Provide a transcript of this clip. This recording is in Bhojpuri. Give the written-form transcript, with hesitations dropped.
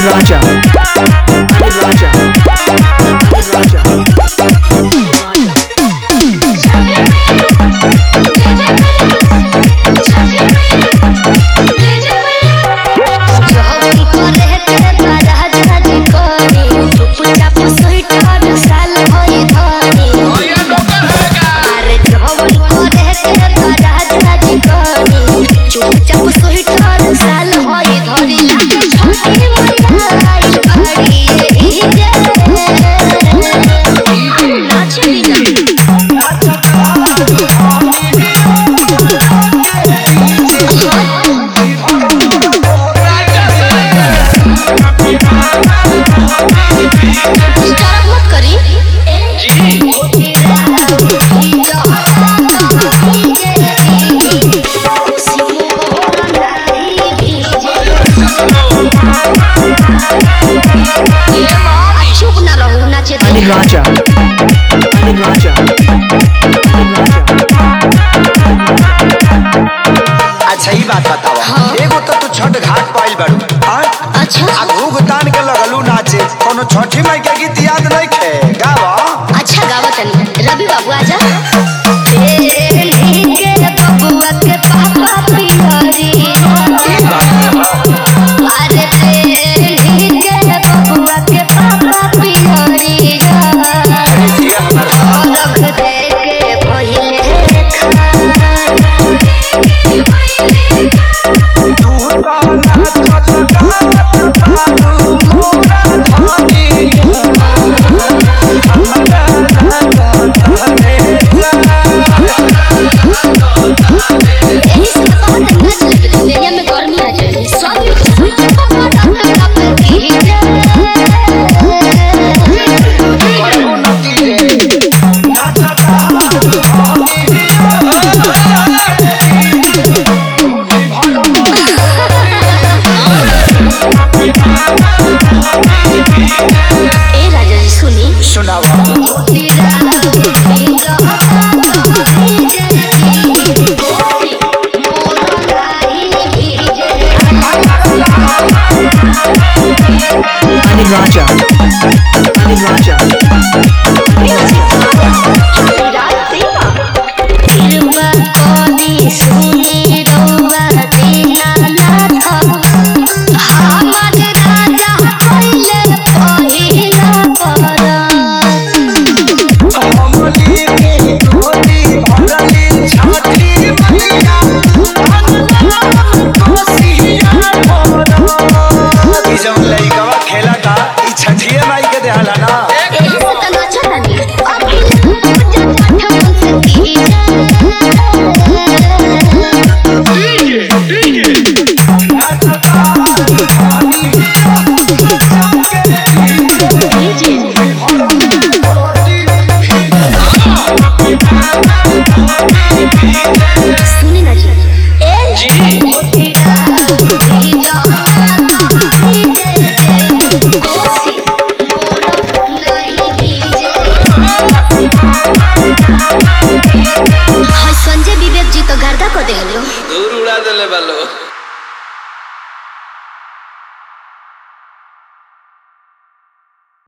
Raja, Raja, Raja. Raja, Raja, अच्छा ही बात बतावा। हाँ। एगो तो तू छठ घाट पाइल बारू। अच्छा। आ घूघ तान के लगलू नाचे। कोनो छठी माई के गीत याद नहीं खे? गावा। अच्छा गावा तनी। रवि बाबू आजा। के बबुआ के पापा पियरी। अरे के बबुआ के पापा पियरी। रख दे के पहिले Raja,